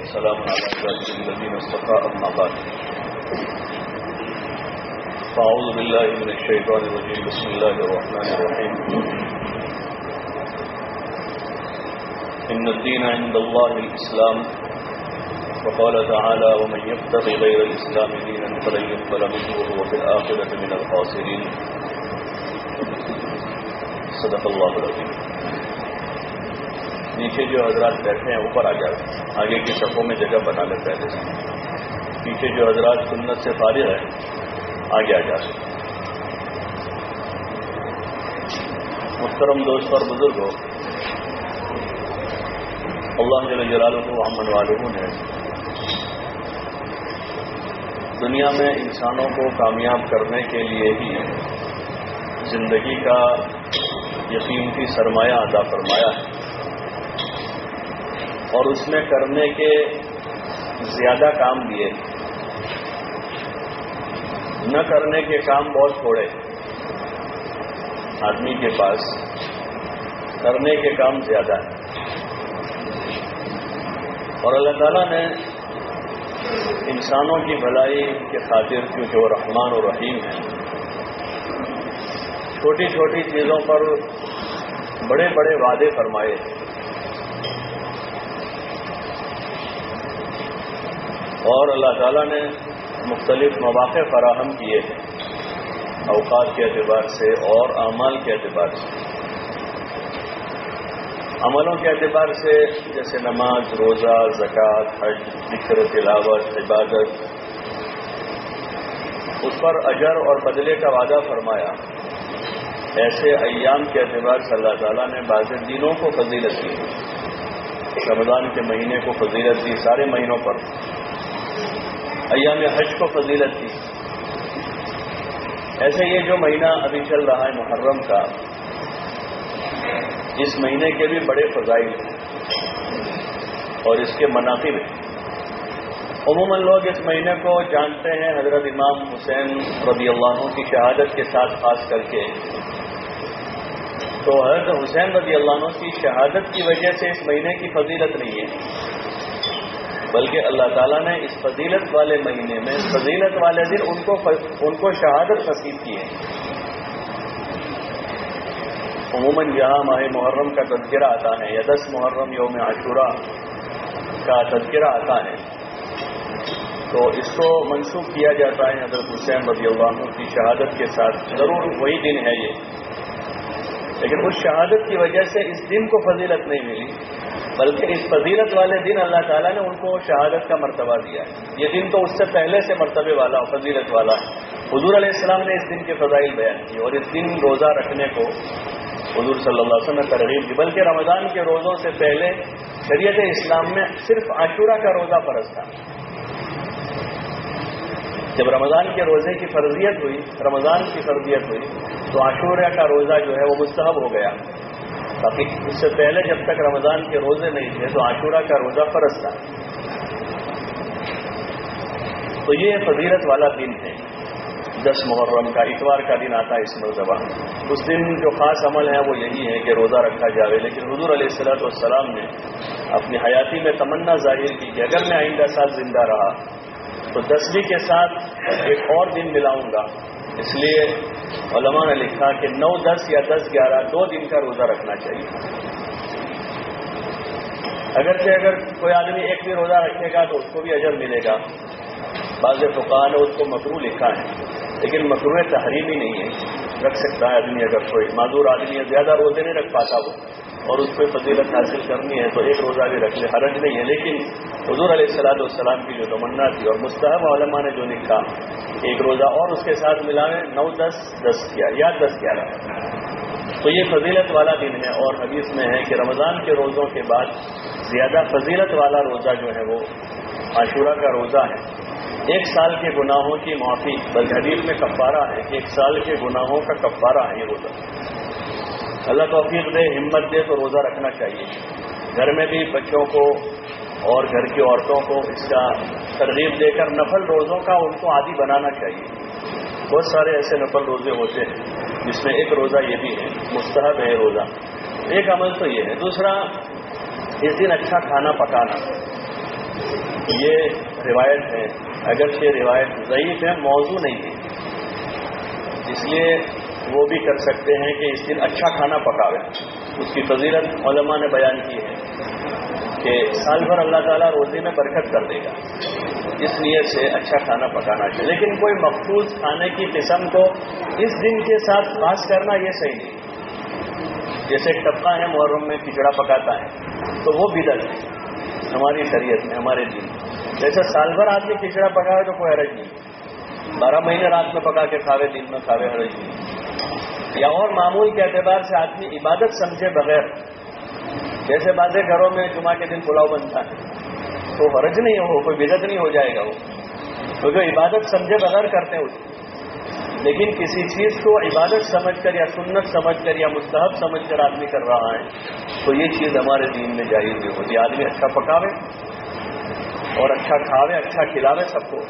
والسلام على عباده الذين اصطفى أما بعد فأعوذ بالله من الشيطان الرجيم بسم الله الرحمن الرحيم إن الدين عند الله الإسلام وقال تعالى ومن يبتغي غير الإسلام دينا فلن يقبل منه وهو في الآخرة من الخاسرين صدق الله العظيم. نیچے جو حضرات بیٹھے ہیں اوپر آ جائے, آگے کی صفوں میں جگہ بنا لیں پہلے سے. پیچھے جو حضرات سنت سے فارغ ہیں آگے آ جائے. محترم دوست اور بزرگوں, اللہ جل جلالہ وعمن والہ نے دنیا میں انسانوں کو کامیاب کرنے کے لیے ہی زندگی کا یقینی سرمایہ عطا فرمایا ہے, اور اس میں کرنے کے زیادہ کام دیے, نہ کرنے کے کام بہت تھوڑے. آدمی کے پاس کرنے کے کام زیادہ ہے, اور اللہ تعالیٰ نے انسانوں کی بھلائی کے خاطر, کیونکہ وہ رحمان و رحیم ہے, چھوٹی چھوٹی چیزوں پر بڑے بڑے وعدے فرمائے. اور اللہ تعالیٰ نے مختلف مواقع فراہم کیے ہیں, اوقات کے اعتبار سے اور اعمال کے اعتبار سے. عملوں کے اعتبار سے جیسے نماز, روزہ, زکوٰۃ, حج, ذکر و تلاوت, عبادت, اس پر اجر اور بدلے کا وعدہ فرمایا. ایسے ایام کے اعتبار سے اللہ تعالیٰ نے بعض دنوں کو فضیلت دی. رمضان کے مہینے کو فضیلت دی, سارے مہینوں پر. ایام حج کو فضیلت دی. ایسے یہ جو مہینہ ابھی چل رہا ہے محرم کا, اس مہینے کے بھی بڑے فضائل ہیں اور اس کے مناقب ہیں. عموماً لوگ اس مہینے کو جانتے ہیں حضرت امام حسین رضی اللہ عنہ کی شہادت کے ساتھ, خاص کر کے. تو حضرت حسین رضی اللہ عنہ کی شہادت کی وجہ سے اس مہینے کی فضیلت نہیں ہے, بلکہ اللہ تعالیٰ نے اس فضیلت والے مہینے میں, فضیلت والے دن ان کو شہادت نصیب کی ہے. عموماً جہاں ماہ محرم کا تذکرہ آتا ہے یا 10 محرم یوم عاشورہ کا تذکرہ آتا ہے, تو اس کو منسوخ کیا جاتا ہے حضرت حسین رضی اللہ عنہ کی شہادت کے ساتھ. ضرور وہی دن ہے یہ, لیکن اس شہادت کی وجہ سے اس دن کو فضیلت نہیں ملی, بلکہ اس فضیلت والے دن اللہ تعالیٰ نے ان کو شہادت کا مرتبہ دیا ہے. یہ دن تو اس سے پہلے سے مرتبے والا اور فضیلت والا ہے. حضور علیہ السلام نے اس دن کے فضائل بیان کی, اور اس دن روزہ رکھنے کو حضور صلی اللہ علیہ وسلم نے ترغیب دی. بلکہ رمضان کے روزوں سے پہلے شریعت اسلام میں صرف عاشورہ کا روزہ فرض تھا. جب رمضان کے روزے کی فرضیت ہوئی, رمضان کی فرضیت ہوئی, تو عاشورہ کا روزہ جو ہے وہ مستحب ہو گیا. باقی اس سے پہلے جب تک رمضان کے روزے نہیں تھے تو عاشورہ کا روزہ فرض تھا. تو یہ فضیلت والا دن ہے 10 محرم کا, اتوار کا دن آتا ہے اس مرتبہ. اس دن جو خاص عمل ہے وہ یہی ہے کہ روزہ رکھا جاوے. لیکن حضور علیہ السلام نے اپنی حیاتی میں تمنا ظاہر کی کہ اگر میں آئندہ سال زندہ رہا تو 10ویں کے ساتھ ایک اور دن ملاؤں گا. اس لیے علماء نے لکھا کہ 9, 10 یا 10, 11 2 دن کا روزہ رکھنا چاہیے. اگر کوئی آدمی ایک بھی روزہ رکھے گا تو اس کو بھی اجر ملے گا. بعض فقہاء نے اس کو مکروہ لکھا ہے, لیکن مکروہ تحریمی نہیں ہے, رکھ سکتا ہے آدمی. اگر کوئی معذور آدمی ہے, زیادہ روزے نہیں رکھ پاتا وہ, اور اس پہ فضیلت حاصل کرنی ہے تو ایک روزہ بھی رکھ لے, حرج نہیں ہے. لیکن حضور علیہ السلام کی جو تمنا تھی اور مستحب علماء نے جو لکھا, ایک روزہ اور اس کے ساتھ ملاویں, 9, 10, 10 یا 10, 11. تو یہ فضیلت والا دن ہے. اور حدیث میں ہے کہ رمضان کے روزوں کے بعد زیادہ فضیلت والا روزہ جو ہے وہ عاشورہ کا روزہ ہے. 1 سال کے گناہوں کی معافی, بلکہ حدیث میں کفارہ ہے کہ 1 سال کے گناہوں کا کفارہ ہے یہ روزہ. اللہ توفیق دے, ہمت دے تو روزہ رکھنا چاہیے. گھر میں بھی بچوں کو اور گھر کی عورتوں کو اس کا ترغیب دے کر نفل روزوں کا ان کو عادی بنانا چاہیے. بہت سارے ایسے نفل روزے ہوتے ہیں جس میں ایک روزہ یہ بھی ہے, مستحب ہے روزہ. ایک عمل تو یہ ہے. دوسرا, اس دن اچھا کھانا پکانا. یہ روایت ہے، اگرچہ روایت ضعیف ہے، موضوع نہیں ہے، اس لیے وہ بھی کر سکتے ہیں کہ اس دن اچھا کھانا پکاویں۔ اس کی فضیلت علماء نے بیان کی ہے کہ سال بھر اللہ تعالیٰ روزی میں برکت کر دے گا، اس نیت سے اچھا کھانا پکانا چاہیے۔ لیکن کوئی مخصوص کھانے کی قسم کو اس دن کے ساتھ خاص کرنا یہ صحیح نہیں۔ جیسے ایک طبقہ ہے محرم میں کھچڑا پکاتا ہے تو وہ بدعت ہے ہماری شریعت میں، ہمارے دین میں۔ جیسے سال بھر آدمی کھچڑا پکاوے تو کوئی حرج نہیں، 12 مہینے رات میں پکا کے کھاوے، دن میں کھاوے، حرج نہیں۔ یا اور معمول کے اعتبار سے آدمی عبادت سمجھے بغیر، جیسے بعض گھروں میں جمعہ کے دن پلاؤ بنتا ہے تو حرج نہیں ہو، کوئی بدعت نہیں ہو جائے گا وہ، تو جو عبادت سمجھے بغیر کرتے ہیں اس کو۔ لیکن کسی چیز کو عبادت سمجھ کر یا سنت سمجھ کر یا مستحب سمجھ کر آدمی کر رہا ہے تو یہ چیز ہمارے دین میں جائز نہیں ہوتی۔ آدمی اچھا پکاوے اور اچھا کھاوے، اچھا کھلاوے سب کو،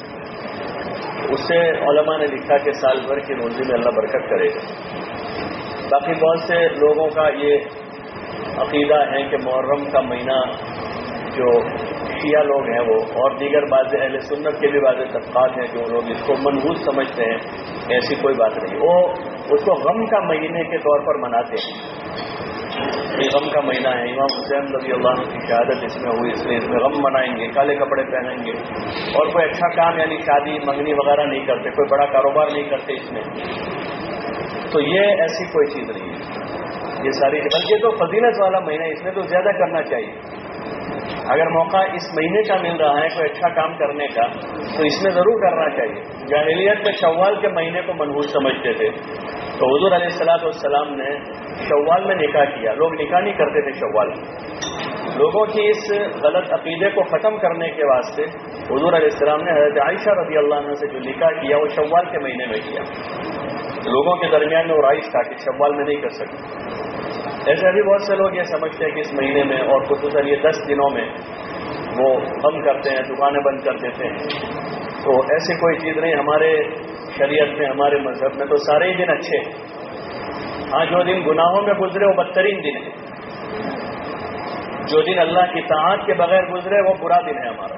اس سے علماء نے لکھا کہ سال بھر کی روزی میں اللہ برکت کرے گا۔ باقی بہت سے لوگوں کا یہ عقیدہ ہے کہ محرم کا مہینہ جو شیعہ لوگ ہیں وہ اور دیگر بعض اہل سنت کے بھی بعض طبقات ہیں جو لوگ اس کو منحوس سمجھتے ہیں، ایسی کوئی بات نہیں۔ وہ اس کو غم کا مہینے کے طور پر مناتے ہیں، یہ غم کا مہینہ ہے، امام حسین رضی اللہ عنہ کی شہادت اس میں ہوئی، اس لیے اس میں غم منائیں گے، کالے کپڑے پہنیں گے، اور کوئی اچھا کام یعنی شادی منگنی وغیرہ نہیں کرتے، کوئی بڑا کاروبار نہیں کرتے اس میں۔ تو یہ ایسی کوئی چیز نہیں ہے، یہ ساری، بلکہ تو فضیلت والا مہینہ، اس میں تو زیادہ کرنا چاہیے۔ اگر موقع اس مہینے کا مل رہا ہے کوئی اچھا کام کرنے کا تو اس میں ضرور کرنا چاہیے۔ جاہلیت میں شوال کے مہینے کو منحوس سمجھتے تھے، تو حضور علیہ السلام نے شوال میں نکاح کیا، لوگ نکاح نہیں کرتے تھے شوال میں۔ لوگوں کی اس غلط عقیدے کو ختم کرنے کے واسطے حضور علیہ السلام نے حضرت عائشہ رضی اللہ عنہ سے جو نکاح کیا وہ شوال کے مہینے میں کیا۔ لوگوں کے درمیان میں وہ رائج تھا کہ شوال میں نہیں کر سکتے۔ ایسے ابھی بہت سے لوگ یہ سمجھتے ہیں کہ اس مہینے میں اور خصوصاً یہ 10 دنوں میں وہ غم کرتے ہیں، دکانیں بند کر دیتے ہیں، تو ایسی کوئی چیز نہیں۔ ہمارے شریعت میں، ہمارے مذہب میں تو سارے ہی دن اچھے ہیں۔ ہاں، جو دن گناہوں میں گزرے وہ بدترین دن ہے، جو دن اللہ کی طاعت کے بغیر گزرے وہ برا دن ہے ہمارا۔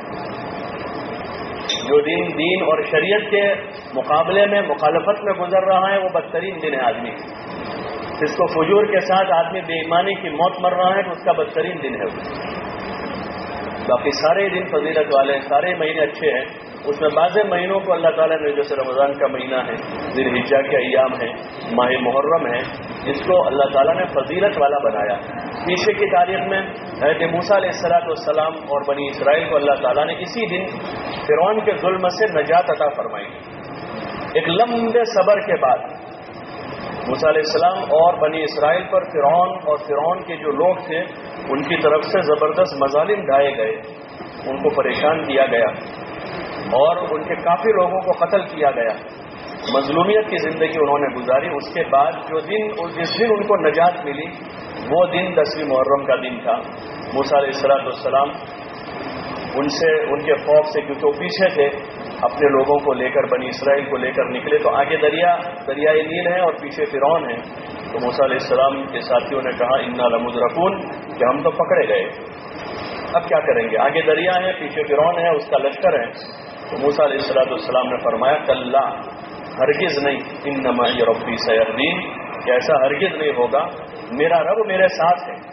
جو دن دین اور شریعت کے مقابلے میں مخالفت میں گزر رہا ہے وہ بدترین دن ہے آدمی۔ جس کو فجور کے ساتھ آدمی بے ایمانی کی موت مر رہا ہے تو اس کا بدترین دن ہے وہ۔ باقی سارے دن فضیلت والے ہیں، سارے مہینے اچھے ہیں۔ اس میں بعض مہینوں کو اللہ تعالیٰ نے، جیسے رمضان کا مہینہ ہے، ذی الحجہ کے ایام ہیں، ماہ محرم ہے، جس کو اللہ تعالیٰ نے فضیلت والا بنایا۔ پیچھے کی تاریخ میں حضرت موسیٰ علیہ السلام اور بنی اسرائیل کو اللہ تعالیٰ نے اسی دن فرعون کے ظلم سے نجات عطا فرمائی۔ ایک لمبے صبر کے بعد موسیٰ علیہ السلام اور بنی اسرائیل پر فرعون کے جو لوگ تھے ان کی طرف سے زبردست مظالم ڈھائے گئے، ان کو پریشان کیا گیا اور ان کے کافی لوگوں کو قتل کیا گیا۔ مظلومیت کی زندگی انہوں نے گزاری۔ اس کے بعد جس دن ان کو نجات ملی وہ دن 10ویں محرم کا دن تھا۔ موسیٰ علیہ السلام ان کے خوف سے، کیونکہ وہ پیچھے تھے، اپنے لوگوں کو لے کر، بنی اسرائیل کو لے کر نکلے تو آگے دریائے نیل ہے اور پیچھے فرعون ہے۔ تو موسیٰ علیہ السلام کے ساتھیوں نے کہا انا لمدرکون، کہ ہم تو پکڑے گئے، اب کیا کریں گے؟ آگے دریا ہے، پیچھے فرعون ہے، اس کا لشکر ہے۔ تو موسیٰ علیہ السلام نے فرمایا کلا، ہرگز نہیں، ان معی ربی سیہدین، کہ ایسا ہرگز نہیں ہوگا، میرا رب میرے ساتھ ہے۔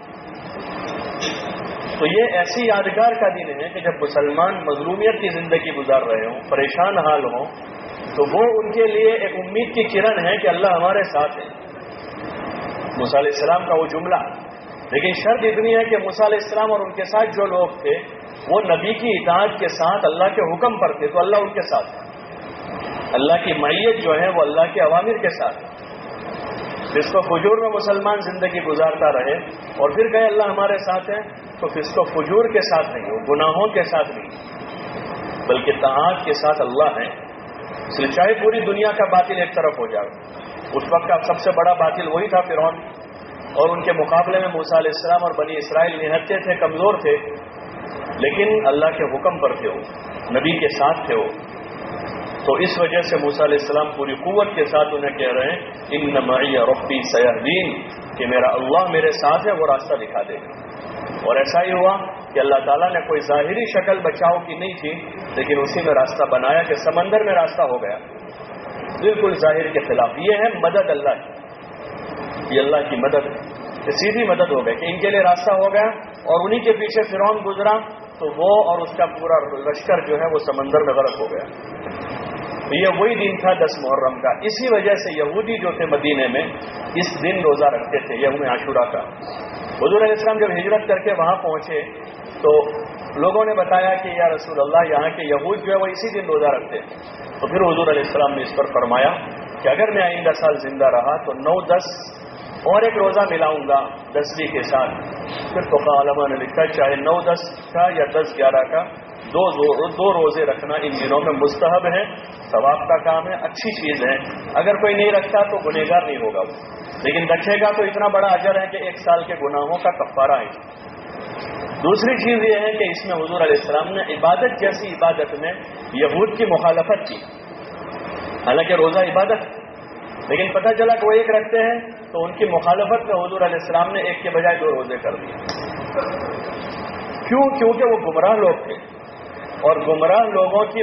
تو یہ ایسی یادگار کا دن ہے کہ جب مسلمان مظلومیت کی زندگی گزار رہے ہوں، پریشان حال ہوں، تو وہ ان کے لیے ایک امید کی کرن ہے کہ اللہ ہمارے ساتھ ہے۔ موسیٰ علیہ السلام کا وہ جملہ، لیکن شرط اتنی ہے کہ موسیٰ علیہ السلام اور ان کے ساتھ جو لوگ تھے وہ نبی کی اطاعت کے ساتھ اللہ کے حکم پر تھے، تو اللہ ان کے ساتھ ہے۔ اللہ کی معیت جو ہے وہ اللہ کے اوامر کے ساتھ ہے۔ فسق و فجور میں مسلمان زندگی گزارتا رہے اور پھر کہے اللہ ہمارے ساتھ ہے، تو فسق و فجور کے ساتھ نہیں، وہ گناہوں کے ساتھ نہیں، بلکہ طاعت کے ساتھ اللہ ہے۔ اس لیے چاہے پوری دنیا کا باطل ایک طرف ہو جائے، اس وقت کا سب سے بڑا باطل وہی تھا فرعون، اور ان کے مقابلے میں موسیٰ علیہ السلام اور بنی اسرائیل نہتے تھے، کمزور تھے، لیکن اللہ کے حکم پر تھے، وہ نبی کے ساتھ تھے وہ۔ تو اس وجہ سے موسیٰ علیہ السلام پوری قوت کے ساتھ انہیں کہہ رہے ہیں ان معی ربی سیہدین، کہ میرا اللہ میرے ساتھ ہے، وہ راستہ دکھا دے گا۔ اور ایسا ہی ہوا کہ اللہ تعالیٰ نے کوئی ظاہری شکل بچاؤ کی نہیں تھی، لیکن اسی میں راستہ بنایا کہ سمندر میں راستہ ہو گیا، بالکل ظاہر کے خلاف۔ یہ ہے مدد اللہ کی، یہ اللہ کی مدد ہے کہ سیدھی مدد ہو گئی کہ ان کے لیے راستہ ہو گیا، اور انہی کے پیچھے فرعون گزرا تو وہ اور اس کا پورا لشکر جو ہے وہ سمندر میں غرق ہو گیا۔ تو یہ وہی دن تھا 10 محرم کا۔ اسی وجہ سے یہودی جو تھے مدینے میں اس دن روزہ رکھتے تھے، یوم عاشورہ کا۔ حضور علیہ السلام جب ہجرت کر کے وہاں پہنچے تو لوگوں نے بتایا کہ یا رسول اللہ یہاں کے یہود جو ہے وہ اسی دن روزہ رکھتے ہیں۔ تو پھر حضور علیہ السلام نے اس پر فرمایا کہ اگر میں آئندہ سال زندہ رہا تو 9، 10 اور ایک روزہ ملاؤں گا 10ویں کے ساتھ۔ پھر فقہاء علماء نے لکھا چاہے 9، 10 کا یا 10، 11 کا دو روزے رکھنا ان دنوں میں مستحب ہے، ثواب کا کام ہے، اچھی چیز ہے۔ اگر کوئی نہیں رکھتا تو گنہگار نہیں ہوگا وہ، لیکن رکھے گا تو اتنا بڑا اجر ہے کہ 1 سال کے گناہوں کا کفارہ ہے۔ دوسری چیز یہ ہے کہ اس میں حضور علیہ السلام نے عبادت جیسی عبادت میں یہود کی مخالفت کی، حالانکہ روزہ عبادت، لیکن پتہ چلا کہ وہ ایک رکھتے ہیں تو ان کی مخالفت میں حضور علیہ السلام نے ایک کے بجائے 2 روزے کر دیے۔ کیوں؟ کیونکہ وہ گمراہ لوگ تھے، اور گمراہ لوگوں کی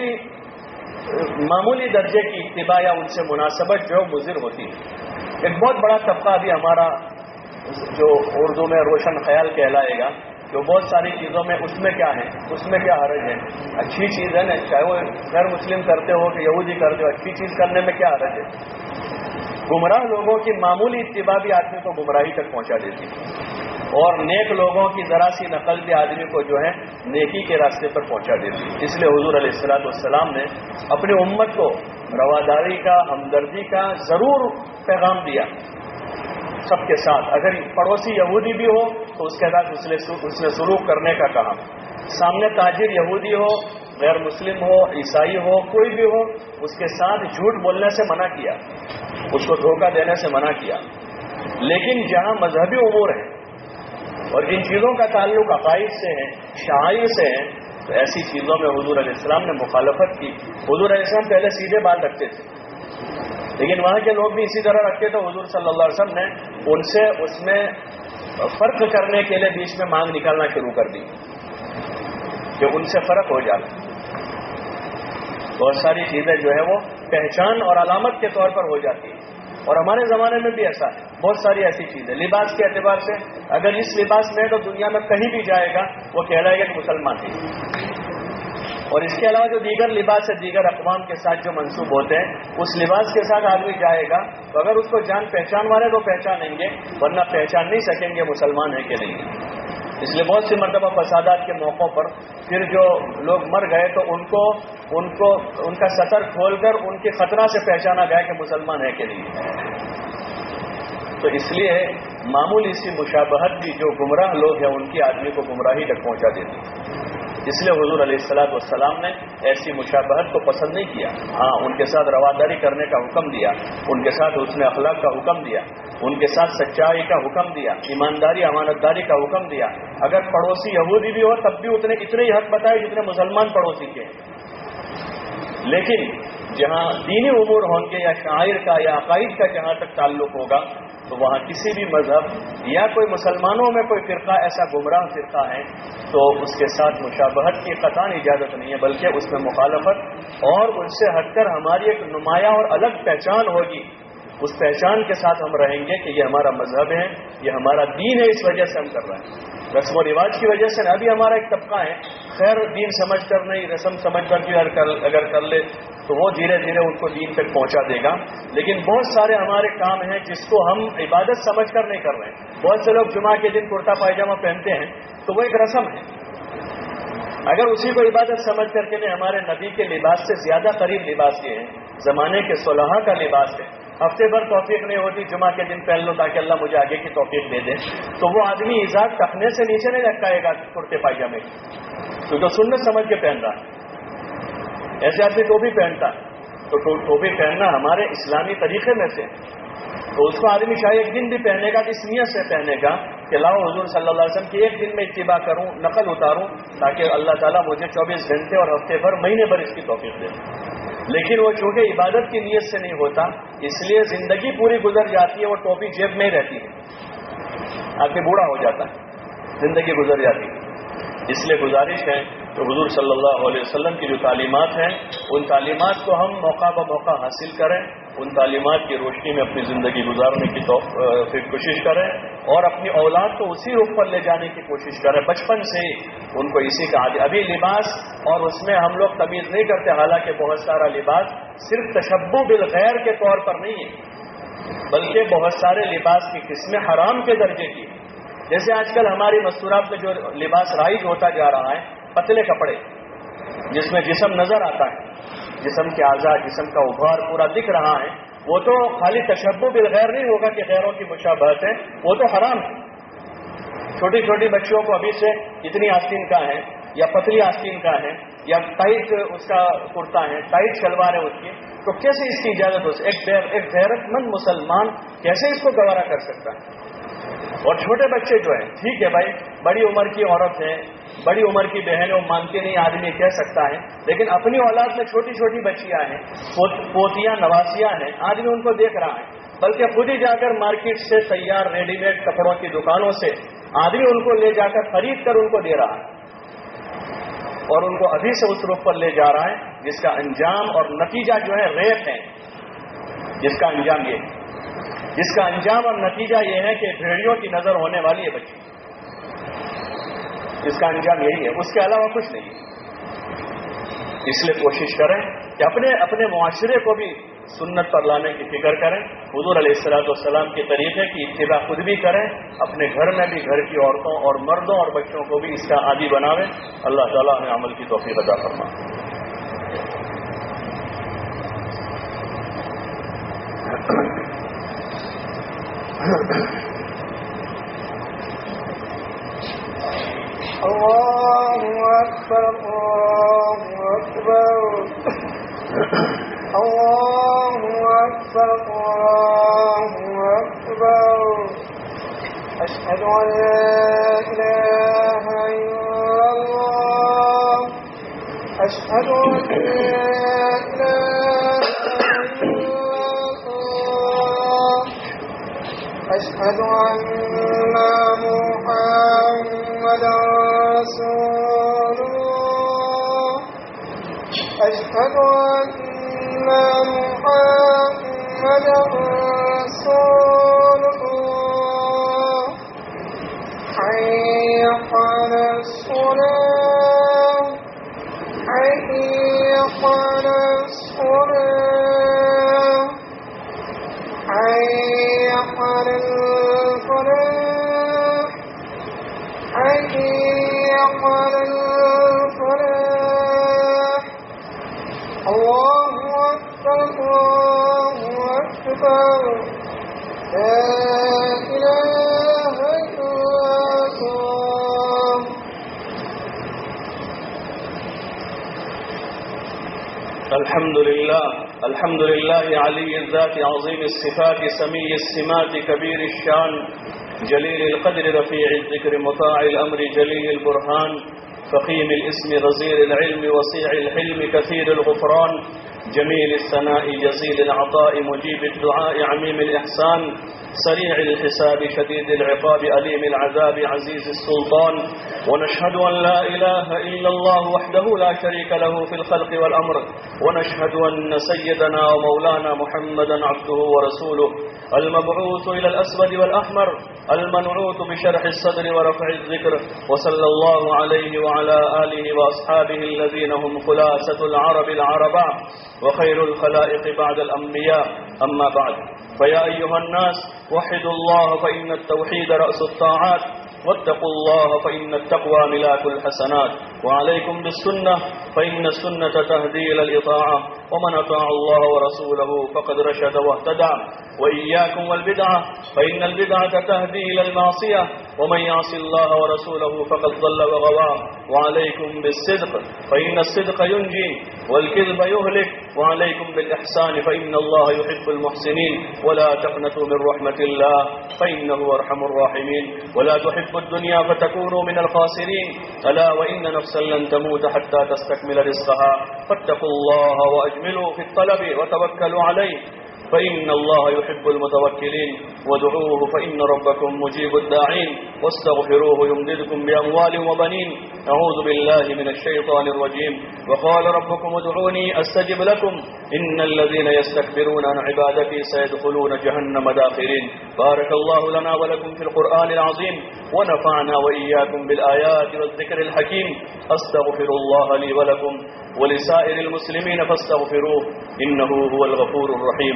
معمولی درجے کی اتباع یا ان سے مناسبت جو مضر ہوتی ہے۔ ایک بہت بڑا طبقہ ابھی ہمارا جو اردو میں روشن خیال کہلائے گا، جو بہت ساری چیزوں میں اس میں کیا ہے، اس میں کیا حرج ہے، اچھی چیز ہے نا، چاہے وہ غیر مسلم کرتے ہو کہ یہودی کرتے ہو، اچھی چیز کرنے میں کیا حرج ہے۔ گمراہ لوگوں کی معمولی اتباع بھی آدمی کو گمراہی تک پہنچا دیتی ہے، اور نیک لوگوں کی ذرا سی نقل بھی آدمی کو جو ہے نیکی کے راستے پر پہنچا دیتی ہے۔ اس لیے حضور علیہ السلام نے اپنی امت کو رواداری کا، ہمدردی کا ضرور پیغام دیا سب کے ساتھ۔ اگر پڑوسی یہودی بھی ہو تو اس کے ساتھ اس نے سلوک کرنے کا کہا۔ سامنے تاجر یہودی ہو، غیر مسلم ہو، عیسائی ہو، کوئی بھی ہو، اس کے ساتھ جھوٹ بولنے سے منع کیا، اس کو دھوکہ دینے سے منع کیا۔ لیکن جہاں مذہبی امور ہیں اور جن چیزوں کا تعلق عقائد سے ہے، شعائر سے ہے، تو ایسی چیزوں میں حضور علیہ السلام نے مخالفت کی۔ حضور علیہ السلام پہلے سیدھے بال رکھتے تھے، لیکن وہاں کے لوگ بھی اسی طرح رکھتے تھے۔ حضور صلی اللہ علیہ وسلم نے ان سے اس میں فرق کرنے کے لیے بیچ میں مانگ نکالنا شروع کر دی کہ ان سے فرق ہو جاتا۔ بہت ساری چیزیں جو ہے وہ پہچان اور علامت کے طور پر ہو جاتی ہیں، اور ہمارے زمانے میں بھی ایسا ہے، بہت ساری ایسی چیزیں۔ لباس کے اعتبار سے اگر اس لباس میں تو دنیا میں کہیں بھی جائے گا وہ کہلائے گا کہ مسلمان ہے، اور اس کے علاوہ جو دیگر لباس ہے دیگر اقوام کے ساتھ جو منسوب ہوتے ہیں، اس لباس کے ساتھ آدمی جائے گا تو اگر اس کو جان پہچان والے تو پہچانیں گے، ورنہ پہچان نہیں سکیں گے مسلمان ہے کہ نہیں۔ اس لیے بہت سی مرتبہ فسادات کے موقعوں پر پھر جو لوگ مر گئے تو ان کا سطر کھول کر ان کے خطرہ سے پہچانا گیا کہ مسلمان ہے کہ نہیں۔ تو اس لیے معمولی سی مشابہت بھی جو گمراہ لوگ ہیں ان کی آدمی کو گمراہی تک پہنچا دیتی۔ اس لیے حضور علیہ السلام نے ایسی مشابہت کو پسند نہیں کیا۔ ہاں، ان کے ساتھ رواداری کرنے کا حکم دیا، ان کے ساتھ حسن اخلاق کا حکم دیا، ان کے ساتھ سچائی کا حکم دیا، ایمانداری امانت داری کا حکم دیا۔ اگر پڑوسی یہودی بھی ہو تب بھی اتنے ہی حق بتائے جتنے مسلمان پڑوسی کے۔ لیکن جہاں دینی امور ہوں گے یا شاعر کا یا عقائد کا جہاں تک تعلق ہوگا تو وہاں کسی بھی مذہب یا کوئی مسلمانوں میں کوئی فرقہ ایسا گمراہ فرقہ ہے تو اس کے ساتھ مشابہت کی قطعاً اجازت نہیں ہے، بلکہ اس میں مخالفت اور ان سے ہٹ کر ہماری ایک نمایاں اور الگ پہچان ہوگی۔ اس پہچان کے ساتھ ہم رہیں گے کہ یہ ہمارا مذہب ہے، یہ ہمارا دین ہے، اس وجہ سے ہم کر رہے ہیں۔ رسم و رواج کی وجہ سے ابھی ہمارا ایک طبقہ ہے، خیر دین سمجھ کر نہیں، رسم سمجھ کر بھی اگر کر لے تو وہ دھیرے دھیرے ان کو دین تک پہنچا دے گا۔ لیکن بہت سارے ہمارے کام ہیں جس کو ہم عبادت سمجھ کر نہیں کر رہے ہیں۔ بہت سے لوگ جمعہ کے دن کرتا پائجامہ پہنتے ہیں تو وہ ایک رسم ہے، اگر اسی کو عبادت سمجھ کر کے نہیں، ہمارے نبی کے لباس سے زیادہ قریب لباس یہ ہے، زمانے کے صلحاء کا لباس ہے۔ ہفتے بھر توفیق نہیں ہوتی، جمعہ کے دن پہن لو تاکہ اللہ مجھے آگے کی توفیق دے دے، تو وہ آدمی ازار ٹخنے سے نیچے نہیں لٹکائے گا کرتے پائجامے تو جو سنت سمجھ کے پہن رہا ہے۔ ایسے آدمی ٹوپی پہنتا تو ٹوپی پہننا ہمارے اسلامی طریقے میں سے، تو اس کو آدمی چاہے ایک دن بھی پہنے گا تو اس نیت سے پہنے گا کہ لاؤ حضور صلی اللہ علیہ وسلم کی ایک دن میں اتباع کروں، نقل اتاروں، تاکہ اللہ تعالیٰ مجھے 24 گھنٹے اور ہفتے بھر مہینے بھر اس کی توفیق دے۔ لیکن وہ چونکہ عبادت کی نیت سے نہیں ہوتا، اس لیے زندگی پوری گزر جاتی ہے، وہ ٹوپی جیب میں ہی رہتی ہے، آگے بوڑھا ہو جاتا ہے، زندگی گزر جاتی ہے۔ اس لیے گزارش ہے کہ حضور صلی اللہ علیہ وسلم کی جو تعلیمات ہیں ان تعلیمات کو ہم موقع بہ موقع حاصل کریں، ان تعلیمات کی روشنی میں اپنی زندگی گزارنے کی کوشش کریں اور اپنی اولاد کو اسی رخ پر لے جانے کی کوشش کریں، بچپن سے ہی ان کو اسی کا عادی۔ ابھی لباس اور اس میں ہم لوگ تمیز نہیں کرتے، حالانکہ بہت سارا لباس صرف تشبہ بالغیر کے طور پر نہیں ہے، بلکہ بہت سارے لباس کی قسمیں حرام کے درجے کی، جیسے آج کل ہماری مستورات میں جو لباس رائج ہوتا جا رہا ہے، پتلے کپڑے جس میں جسم نظر آتا ہے، جسم کے اعضاء، جسم کا ابھار پورا دکھ رہا ہے، وہ تو خالی تشبہ بالغیر نہیں ہوگا کہ غیروں کی مشابہت ہے، وہ تو حرام ہے۔ چھوٹی چھوٹی بچیوں کو ابھی سے اتنی آستین کا ہے یا پتلی آستین کا ہے یا ٹائٹ اس کا کرتا ہے، ٹائٹ شلوار ہے اس کی، تو کیسے اس کی اجازت ہو؟ ایک غیرت مند مسلمان کیسے اس کو گوارا کر سکتا ہے؟ اور چھوٹے بچے جو ہیں، ٹھیک ہے بھائی، بڑی عمر کی عورت ہے، بڑی عمر کی بہنیں، وہ مانتے نہیں، آدمی کہہ سکتا ہے، لیکن اپنی اولاد میں چھوٹی چھوٹی بچیاں ہیں، پوتیاں نواسیاں ہیں، آدمی ان کو دیکھ رہا ہے، بلکہ خود ہی جا کر مارکیٹ سے تیار ریڈی میڈ کپڑوں کی دکانوں سے آدمی ان کو لے جا کر خرید کر ان کو دے رہا ہے اور ان کو ابھی سے اس رخ پر لے جا رہا ہے جس کا انجام اور نتیجہ جو ہے ریپ ہے، جس کا انجام یہ ہے، جس کا انجام اور نتیجہ یہ ہے کہ بھیڑیوں کی نظر ہونے والی ہے بچی، اس کا انجام یہی ہے، اس کے علاوہ کچھ نہیں ہے۔ اس لیے کوشش کریں کہ اپنے معاشرے کو بھی سنت پر لانے کی فکر کریں، حضور علیہ الصلوۃ والسلام کے طریقے کی اتباع خود بھی کریں، اپنے گھر میں بھی گھر کی عورتوں اور مردوں اور بچوں کو بھی اس کا عادی بناویں۔ اللہ تعالیٰ ہمیں عمل کی توفیق عطا فرمائے۔ اللہ اکبر، اللہ اکبر، اللہ اکبر، اللہ اکبر، اشہد ان لا الہ الا اللہ، اشہد ان لا الہ الا اللہ، اشہد ان محمدا رسول اللہ، اشہد ان محمدا رسول اللہ، حی علی الصلاۃ، حی علی الصلاۃ، حی علی الفلاح، حي على الفلاح، الله أكبر، الله أكبر، لا إله إلا الله۔ الحمد لله علي الذات عظيم الصفات سمي السمات كبير الشان جليل القدر رفيع الذكر مطاع الأمر جليل البرهان فخيم الاسم غزير العلم وسيع الحلم كثير الغفران جميل الثناء جزيل العطاء مجيب الدعاء عميم الإحسان سريع الحساب شديد العقاب أليم العذاب عزيز السلطان ونشهد أن لا إله إلا الله وحده لا شريك له في الخلق والأمر ونشهد أن سيدنا ومولانا محمدا عبده ورسوله المبعوث إلى الأسود والأحمر المنعوت بشرح الصدر ورفع الذكر وصلى الله عليه وعلى آله وأصحابه الذين هم خلاصة العرب العرباء وخير الخلائق بعد الأنبياء أما بعد فيا أيها الناس وحدوا الله فإن التوحيد رأس الطاعات واتقوا الله فإن التقوى ملاك الحسنات وعليكم بالسنة فإن السنة تهدي إلى الإطاعة ومن أطاع الله ورسوله فقد رشد واهتدى وإياكم والبدعة فإن البدعة تهدي إلى المعصية ومن يعص الله ورسوله فقد ضل وغوى وعليكم بالصدق فإن الصدق ينجي والكذب يهلك وعليكم بالإحسان فإن الله يحب المحسنين ولا تقنطوا من رحمة الله فإنه أرحم الراحمين ولا تحبوا الدنيا فتكونوا من الخاسرين ألا وإن نفسا لن تموت حتى تستكمل رزقها فاتقوا الله وأجملوا في الطلب وتوكلوا عليه فإن الله يحب المتوكلين ودعوه فإن ربكم مجيب الداعين واستغفروه يمددكم بأموال وبنين. أعوذ بالله من الشيطان الرجيم. وقال ربكم ادعوني أستجب لكم إن الذين يستكبرون عن عبادتي سيدخلون جهنم داخرين. بارك الله لنا ولكم في القرآن العظيم ونفعنا وإياكم بالآيات والذكر الحكيم. أستغفر الله لي ولكم ولسائر المسلمين فاستغفروه إنه هو الغفور الرحيم.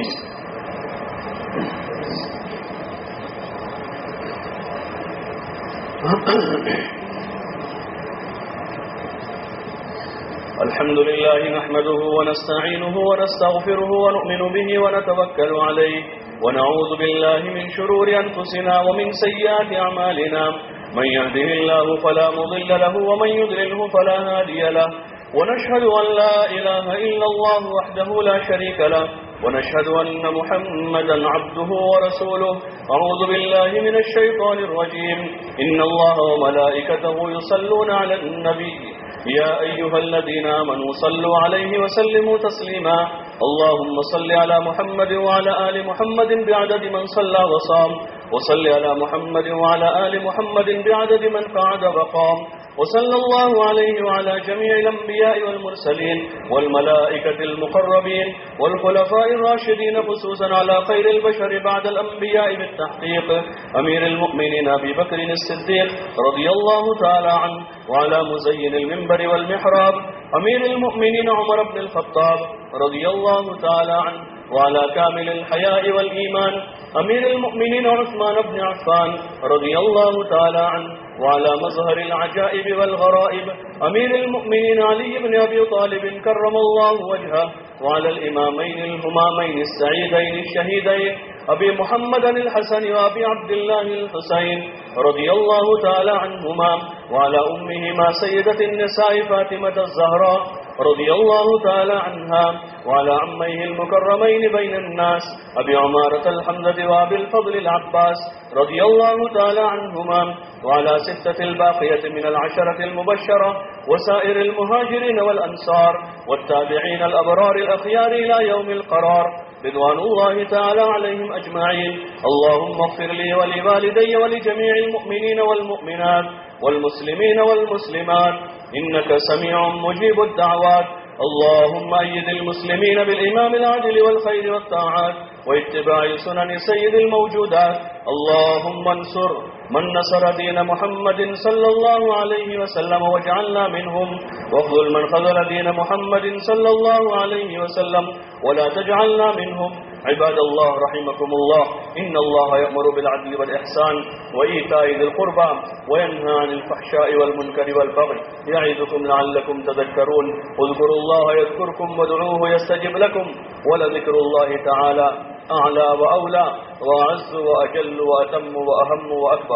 الحمد لله نحمده ونستعينه ونستغفره ونؤمن به ونتوكل عليه ونعوذ بالله من شرور أنفسنا ومن سيئات أعمالنا. من يهده الله فلا مضل له ومن يضلله فلا هادي له. ونشهد أن لا إله إلا الله وحده لا شريك له ونشهد أن محمدا عبده ورسوله. أعوذ بالله من الشيطان الرجيم. إن الله وملائكته يصلون على النبي يا أيها الذين آمنوا صلوا عليه وسلموا تسليما. اللهم صل على محمد وعلى آل محمد بعدد من صلى وصام. وصل على محمد وعلى آل محمد بعدد من قعد وقام. وصلى الله عليه وعلى جميع الأنبياء والمرسلين والملائكة المقربين والخلفاء الراشدين خصوصا على خير البشر بعد الأنبياء بالتحقيق أمير المؤمنين أبي بكر الصديق رضي الله تعالى عنه وعلى مزين المنبر والمحراب أمير المؤمنين عمر بن الخطاب رضي الله تعالى عنه وعلى كامل الحياء والإيمان أمير المؤمنين عثمان بن عفان رضي الله تعالى عنه وعلى مظهر العجائب والغرائب أمير المؤمنين علي بن أبي طالب كرم الله وجهه وعلى الإمامين الهمامين السعيدين الشهيدين أبي محمد الحسن وأبي عبد الله الحسين رضي الله تعالى عنهما وعلى أمهما سيدة النساء فاطمة الزهراء رضي الله تعالى عنها وعلى عميه المكرمين بين الناس أبي عمارة الحمدة وأبي الفضل العباس رضي الله تعالى عنهما وعلى ستة الباقية من العشرة المبشرة وسائر المهاجرين والأنصار والتابعين الأبرار الأخيار إلى يوم القرار رضوان الله تعالى عليهم أجمعين. اللهم اغفر لي ولوالدي ولجميع المؤمنين والمؤمنات والمسلمين والمسلمات إنك سميع مجيب الدعوات. اللهم أيد المسلمين بالإمام العدل والخير والطاعات واتباع سنن سيد الموجودات. اللهم انصر من نصر دين محمد صلى الله عليه وسلم واجعلنا منهم واخذل من خذل دين محمد صلى الله عليه وسلم ولا تجعلنا منهم. عباد الله رحمكم الله إن الله يأمر بالعدل والإحسان وإيتاء ذي القربى وينهى عن الفحشاء والمنكر والبغي يعظكم لعلكم تذكرون. اذكروا الله يذكركم وادعوه يستجب لكم ولذكر الله تعالى أعلى وأولى وأعز وأجل وأتم وأهم وأكبر.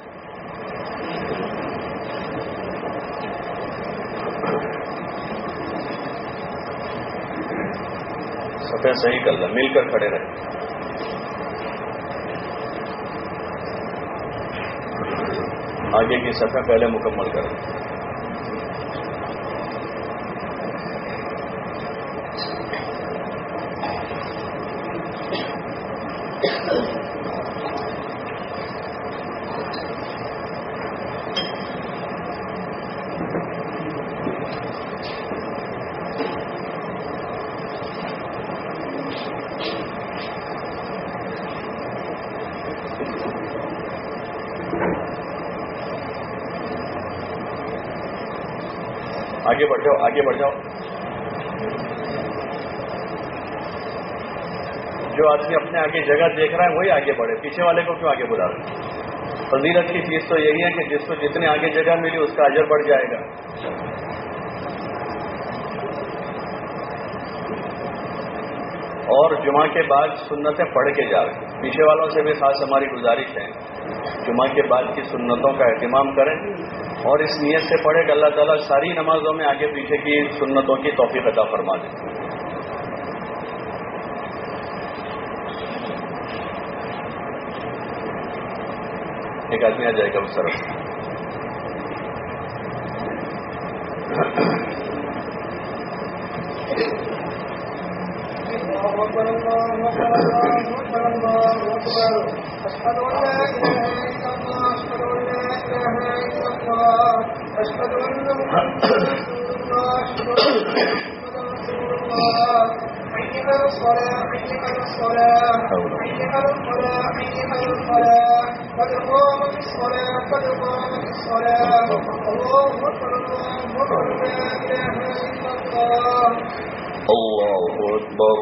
صفحہ صحیح کر لیں، مل کر کھڑے رہیں. آگے کی صفحہ پہلے مکمل کریں. آگے بڑھ جاؤ، آگے بڑھ جاؤ. جو آدمی اپنے آگے جگہ دیکھ رہا ہے وہی آگے بڑھے، پیچھے والے کو کیوں آگے بلا رہے ہیں؟ فضیلت کی چیز تو یہی ہے کہ جس کو جتنے آگے جگہ ملی اس کا اجر بڑھ جائے گا. اور جمعہ کے بعد سنتیں پڑھ کے جا رہے ہیں. پیچھے والوں سے بھی خاص ہماری گزارش ہے جمعہ کے بعد کی سنتوں کا اہتمام کریں اور اس نیت سے پڑھے کہ اللہ تعالیٰ ساری نمازوں میں آگے پیچھے کی سنتوں کی توفیق عطا فرما دے. ایک آدمی آ جائے گا اس طرف. أشهد أن لا إله إلا الله أشهد أن لا أشهد أن محمدا رسول الله حي على الصلاة حي على الصلاة حي على الفلاح حي على الفلاح قد قامت الصلاة قد قامت الصلاة الله أكبر الله أكبر لا إله إلا الله الله أكبر.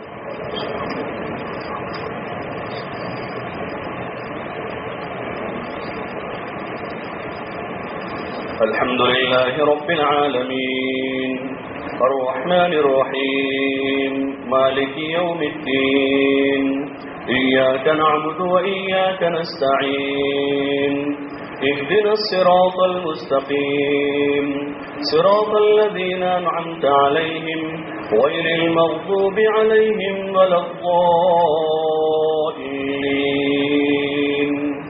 الحمد لله رب العالمين الرحمن الرحيم مالك يوم الدين إياك نعبد وإياك نستعين اهدنا الصراط المستقيم صراط الذين أنعمت عليهم غير المغضوب عليهم ولا الضالين.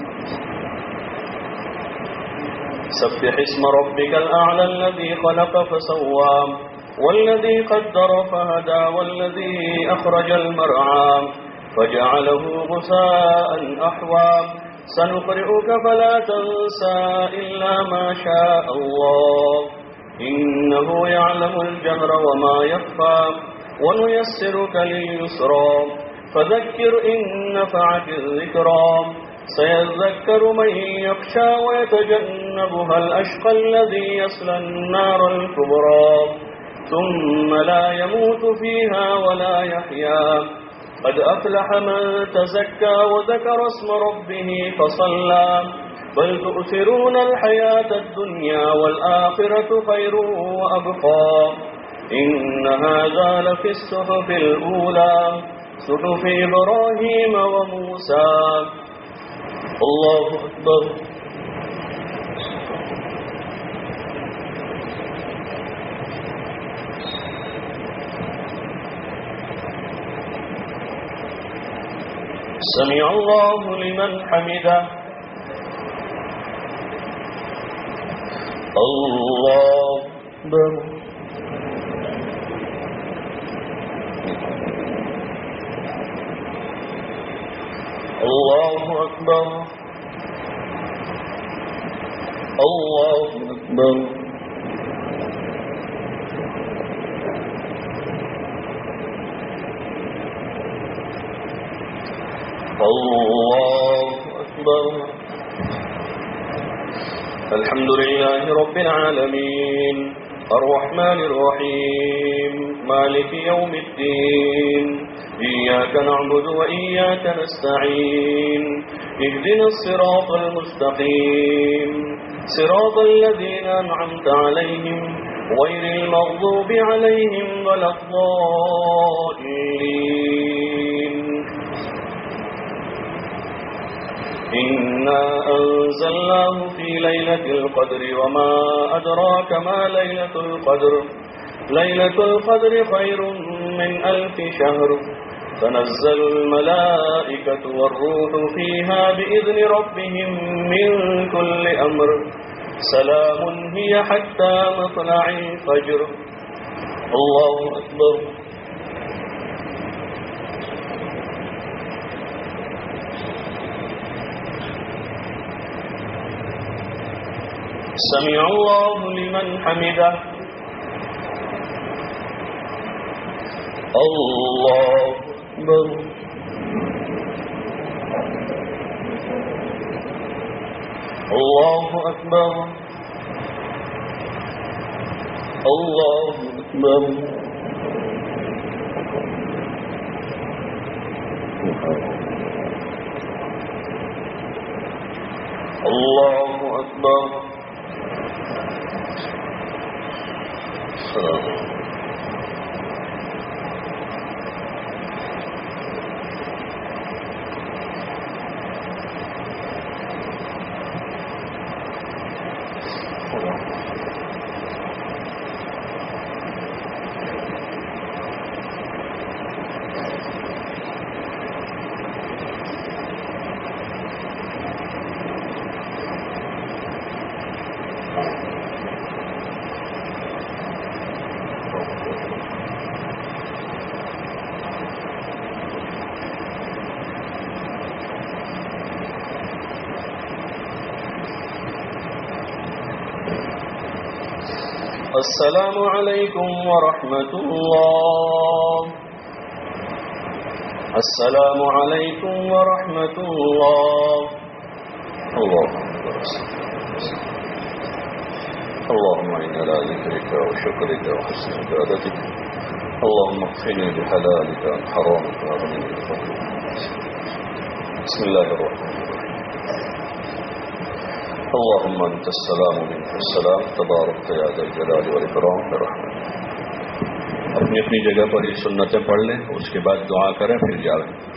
سبح اسم ربك الأعلى الذي خلق فسوى والذي قدر فهدى والذي أخرج المرعى فجعله غثاء أحوى سنقرئك فلا تنسى إلا ما شاء الله إنه يعلم الجهر وما يخفى ونيسرك لليسرى فذكر إن نفعت الذكرى سيذكر من يخشى ويتجنبها الأشقى الذي يصلى النار الكبرى ثم لا يموت فيها ولا يحيا قد أفلح من تزكى وذكر اسم ربه فصلى بل تؤثرون الحياة الدنيا والآخرة خير وأبقى إن هذا لفي الصحف الأولى صحف إبراهيم وموسى. الله أكبر. سمع الله لمن حمده. الله أكبر. الله أكبر. الله أكبر. الله أكبر. الحمد لله رب العالمين الرحمن الرحيم مالك يوم الدين إياك نعبد وإياك نستعين اهدنا الصراط المستقيم صراط الذين أنعمت عليهم غير المغضوب عليهم ولا الضالين. إنا أنزلناه في ليلة القدر وما أدراك ما ليلة القدر ليلة القدر خير من 1000 شهر تنزل الملائكة والروح فيها بإذن ربهم من كل أمر سلام هي حتى مطلع الفجر. الله أكبر. سمع الله لمن حمده. الله أكبر. الله أكبر. الله أكبر. الله أكبر. السلام علیکم ورحمۃ اللہ. السلام علیکم ورحمۃ اللہ. اللهم إنا على ذكرك وشكرك وحسن عبادتك. اللهم اكفني بحلالك عن حرامك واغنني بفضلك. بسم الله الرحمن الرحيم. اللهم أنت السلام ومنك السلام تبارك يا ذا الجلال والإكرام برحمتك. اپنی اپنی جگہ پر یہ سنتیں پڑھ لیں، اس کے بعد دعا کریں، پھر جائیں.